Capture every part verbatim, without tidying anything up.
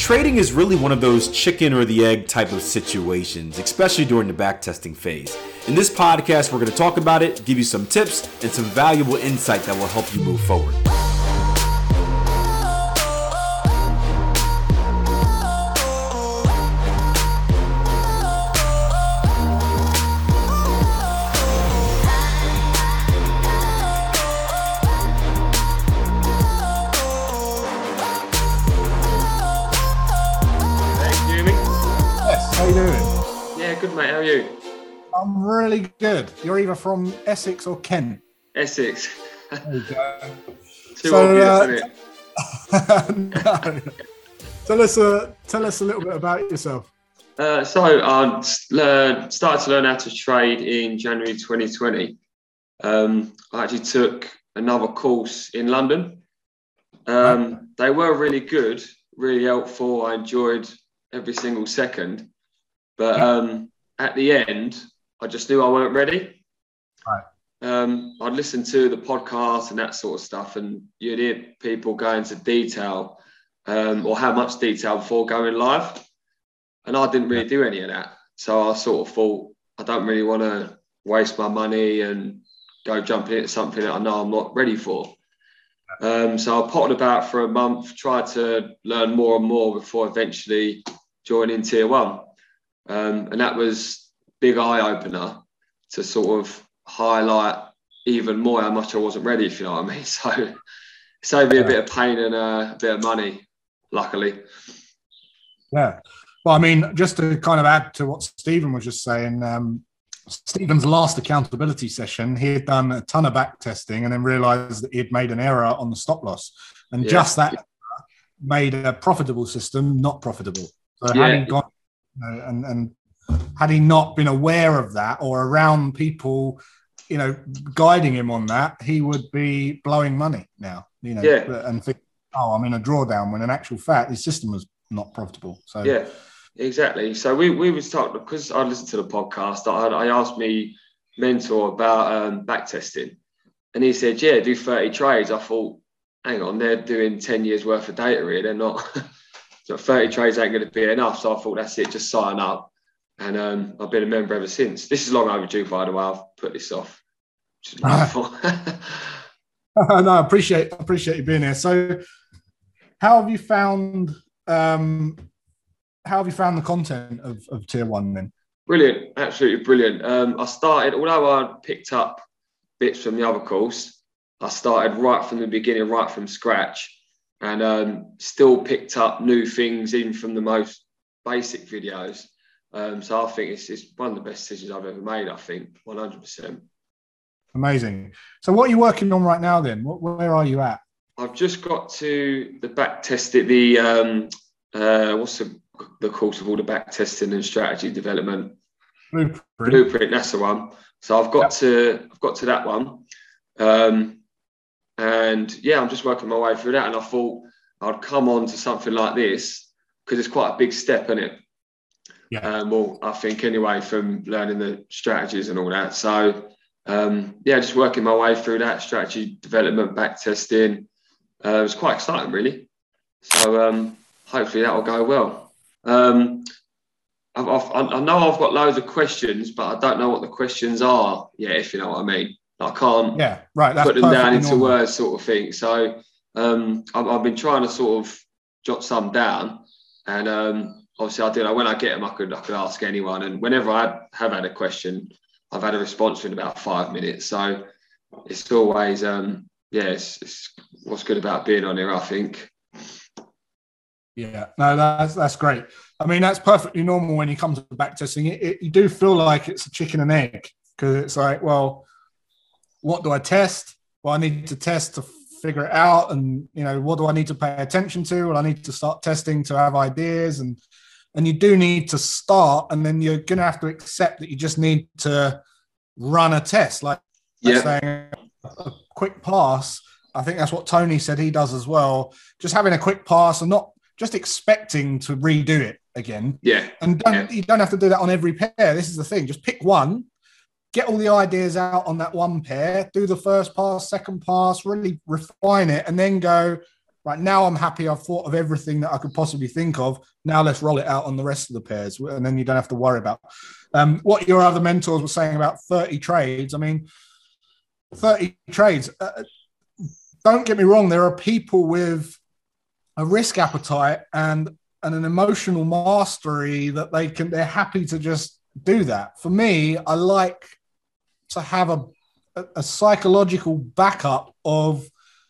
trading is really one of those chicken or the egg type of situations, especially during the backtesting phase. In this podcast, we're going to talk about it, give you some tips and some valuable insight that will help you move forward. How you doing? Yeah, good mate, how are you? I'm really good. You're either from Essex or Kent? Essex. There you go. Too so, obvious, uh, isn't it? no. Tell us, uh, tell us a little bit about yourself. Uh, so I uh, started to learn how to trade in January twenty twenty. Um, I actually took another course in London. Um, Right. They were really good, really helpful. I enjoyed every single second. But um, at the end, I just knew I weren't ready. Right. Um, I'd listen to the podcast and that sort of stuff, and you'd hear people go into detail um, or how much detail before going live. And I didn't really do any of that. So I sort of thought, I don't really want to waste my money and go jumping into something that I know I'm not ready for. Um, so I potted about for a month, tried to learn more and more before eventually joining Tier One. Um, and that was a big eye-opener to sort of highlight even more how much I wasn't ready, if you know what I mean. So it saved me a bit of pain and uh, a bit of money, luckily. Yeah. Well, I mean, just to kind of add to what Stephen was just saying, um, Stephen's last accountability session, he had done a ton of back testing and then realised that he had made an error on the stop loss. And Yeah. just that made a profitable system not profitable. So Yeah. had he gone you know, and, and had he not been aware of that or around people, you know, guiding him on that, he would be blowing money now, you know, Yeah. and think, oh, I'm in a drawdown, when in actual fact, his system was not profitable. So Yeah, exactly. So we, we was talking, because I listened to the podcast, I, I asked me mentor about um, back testing, and he said, yeah, do thirty trades. I thought, hang on, they're doing ten years worth of data here. They're not, so thirty trades ain't going to be enough. So I thought, that's it, just sign up. And um, I've been a member ever since. This is long overdue, by the way. I've put this off. Which is wonderful. no, I appreciate appreciate you being here. So, how have you found um, how have you found the content of, of Tier One then? Brilliant, absolutely brilliant. Um, I started, although I picked up bits from the other course, I started right from the beginning, right from scratch, and um, still picked up new things in from the most basic videos. Um, so I think it's, it's one of the best decisions I've ever made. I think one hundred percent. Amazing. So, what are you working on right now then? What, where are you at? I've just got to the back test it. The um, uh, what's the, the course of all the back testing and strategy development? Blueprint. Blueprint. That's the one. So I've got Yep. to I've got to that one, um, and yeah, I'm just working my way through that. And I thought I'd come on to something like this because it's quite a big step, isn't it? Yeah. Um, well, I think anyway, from learning the strategies and all that. So um, yeah, just working my way through that strategy development, back testing. Uh, it was quite exciting, really. So um, hopefully that will go well. Um, I've, I've, I know I've got loads of questions, but I don't know what the questions are yet, if you know what I mean. I can't Yeah, right. That's put them down perfectly into normal. words, sort of thing. So um, I've, I've been trying to sort of jot some down, and um, obviously I do know when I get them, I could I could ask anyone. And whenever I have had a question, I've had a response within about five minutes. So it's always um, yeah, it's, it's what's good about being on here, I think. Yeah, no, that's that's great. I mean, that's perfectly normal when you come to back testing. It, it, you do feel like it's a chicken and egg because it's like, well, what do I test? Well, I need to test to figure it out, and you know, what do I need to pay attention to? Well, I need to start testing to have ideas, and and you do need to start, and then you're going to have to accept that you just need to run a test, like Yeah. saying a quick pass. I think that's what Tony said he does as well. Just having a quick pass and not just expecting to redo it again. Yeah. And don't, Yeah. you don't have to do that on every pair. This is the thing. Just pick one, get all the ideas out on that one pair, do the first pass, second pass, really refine it, and then go, right now I'm happy. I've thought of everything that I could possibly think of. Now let's roll it out on the rest of the pairs. And then you don't have to worry about um, what your other mentors were saying about thirty trades. I mean, thirty trades. Uh, don't get me wrong. There are people with a risk appetite and, and an emotional mastery that they can, they're happy to just do that. For me, I like to have a, a, a psychological backup of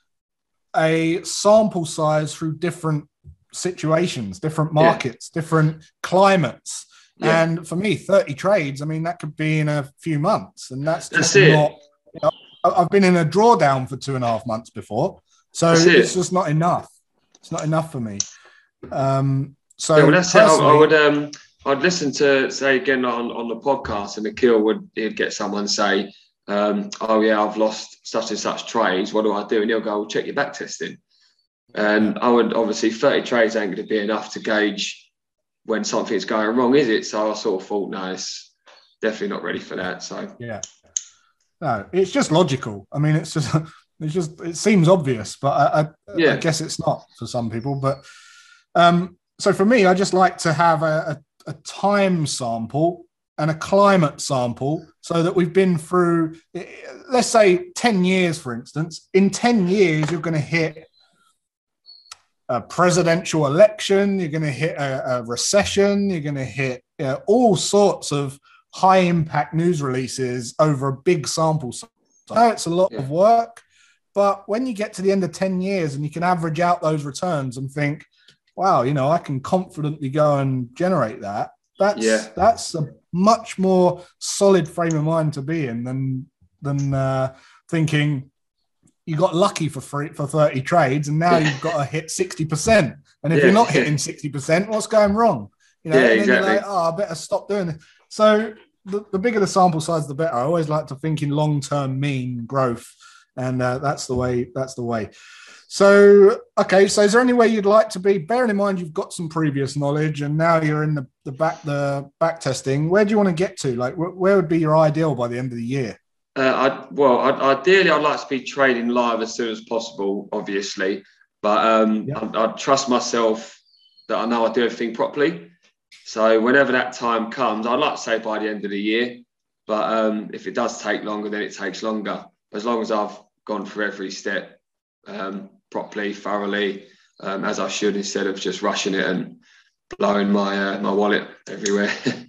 a sample size through different situations, different markets, yeah. different climates. Yeah. And for me, thirty trades, I mean, that could be in a few months. And that's just that's not, you know, I've been in a drawdown for two and a half months before. So that's it's it. just not enough. It's not enough for me. Um, so yeah, well, that's it. I, I would, um, I'd listen to, say again on, on the podcast, and Akil would he'd get someone say, um, oh yeah, I've lost such and such trades. What do I do? And he'll go, well, check your back testing. And I would obviously thirty trades ain't going to be enough to gauge when something's going wrong, is it? So I sort of thought, no, it's definitely not ready for that. So yeah, no, it's just logical. I mean, it's just it's just it seems obvious, but I, I, yeah. I guess it's not for some people. But um, so for me, I just like to have a, a, a time sample and a climate sample, so that we've been through, let's say, ten years, for instance. In ten years, you're going to hit a presidential election, you're going to hit a, a recession, you're going to hit you know, all sorts of high impact news releases over a big sample size. I know it's a lot yeah. of work, but when you get to the end of ten years and you can average out those returns and think, wow, you know, I can confidently go and generate that, that's yeah. that's a much more solid frame of mind to be in than than uh, thinking you got lucky for free, for thirty trades, and now you've got to hit sixty percent. And if yeah. you're not hitting sixty percent, what's going wrong? You know, yeah, and then exactly. you're like, oh, I better stop doing it. So the, the bigger the sample size, the better. I always like to think in long-term mean growth, and uh, that's the way. That's the way. So, okay. So, is there any way you'd like to be? Bearing in mind you've got some previous knowledge, and now you're in the, the back the back testing. Where do you want to get to? Like, wh- where would be your ideal by the end of the year? Uh, I, well, I, ideally, I'd like to be trading live as soon as possible, obviously. But um, yep. I, I trust myself that I know I do everything properly. So whenever that time comes, I'd like to say by the end of the year. But um, if it does take longer, then it takes longer. As long as I've gone through every step um, properly, thoroughly, um, as I should, instead of just rushing it and blowing my uh, my wallet everywhere.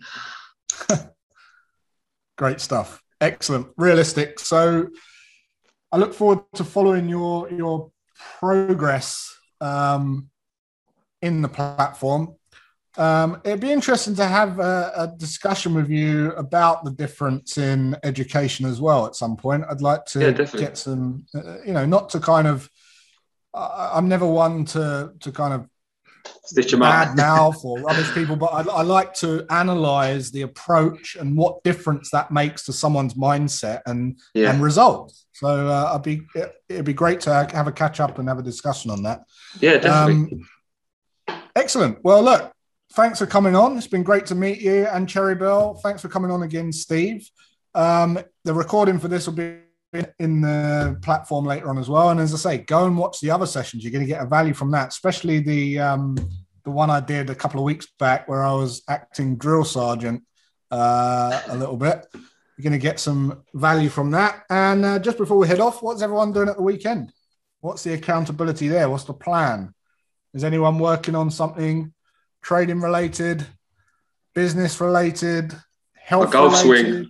Great stuff. Excellent. Realistic. So I look forward to following your your progress um, in the platform. Um, it'd be interesting to have a, a discussion with you about the difference in education as well at some point. I'd like to yeah, get some, uh, you know, not to kind of, uh, I'm never one to to kind of stitch them bad up mouth or rubbish people, but I, I like to analyze the approach and what difference that makes to someone's mindset and yeah. and results. So uh, I'd be it, it'd be great to have a catch up and have a discussion on that. Yeah, definitely. Um, excellent. Well, look, thanks for coming on. It's been great to meet you and Cherry Bell. Thanks for coming on again, Steve. Um, the recording for this will be in the platform later on as well. And as I say, go and watch the other sessions. You're going to get a value from that, especially the um, the one I did a couple of weeks back where I was acting drill sergeant uh, a little bit. You're going to get some value from that. And uh, just before we head off, what's everyone doing at the weekend? What's the accountability there? What's the plan? Is anyone working on something trading related, business related, health golf related? Swing.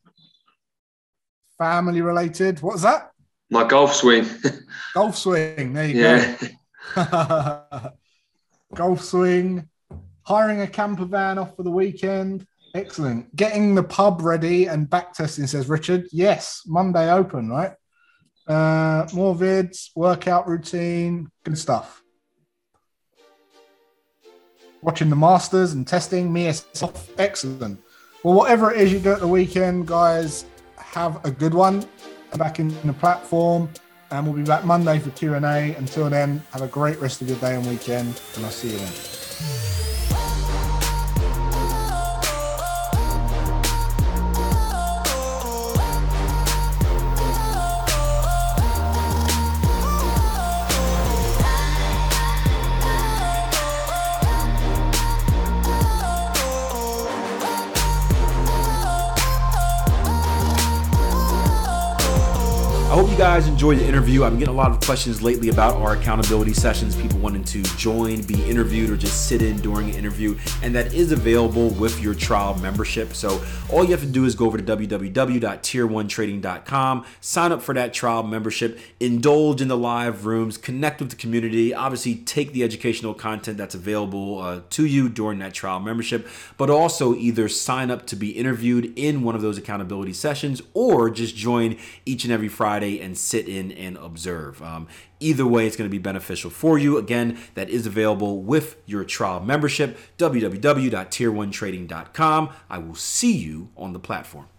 Family related. What was that? My golf swing. Golf swing. There you yeah. go. Golf swing. Hiring a camper van off for the weekend. Excellent. Getting the pub ready and back testing, says Richard. Yes. Monday open, right? Uh, more vids, workout routine. Good stuff. Watching the Masters and testing. Me yourself. Excellent. Well, whatever it is you do at the weekend, guys, have a good one. Back in the platform, and we'll be back Monday for Q and A. Until then, have a great rest of your day and weekend, and I'll see you then. you guys enjoyed the interview. I'm getting a lot of questions lately about our accountability sessions, people wanting to join, be interviewed, or just sit in during an interview, and that is available with your trial membership. So all you have to do is go over to w w w dot tier one trading dot com, sign up for that trial membership, indulge in the live rooms, connect with the community, obviously take the educational content that's available uh, to you during that trial membership, but also either sign up to be interviewed in one of those accountability sessions or just join each and every Friday and sit in and observe. Um, either way, it's going to be beneficial for you. Again, that is available with your trial membership, w w w dot tier one trading dot com. I will see you on the platform.